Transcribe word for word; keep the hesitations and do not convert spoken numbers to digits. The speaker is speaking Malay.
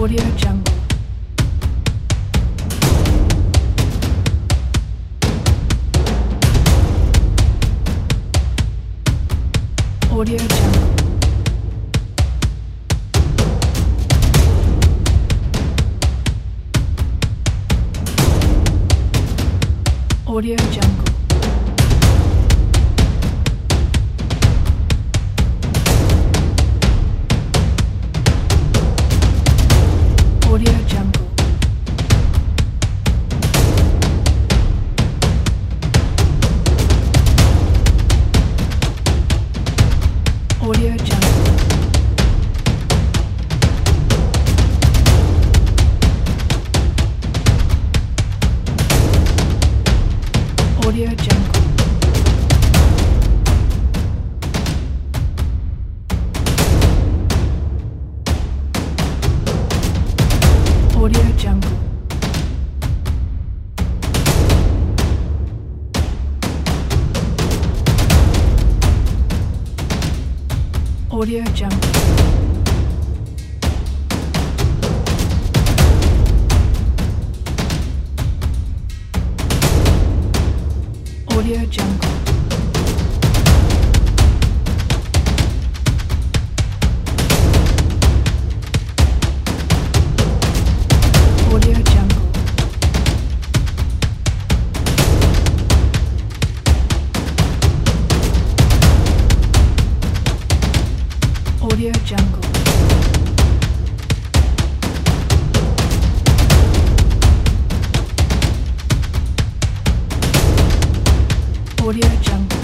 Audio Jungle. Audio Jungle. Audio Jungle. Audio Jungle. Audio Jungle. Audio Jungle. Audio Jungle. Audio Jungle. Audio Jungle. Audio Jungle. Audio Jungle. Audio Jungle.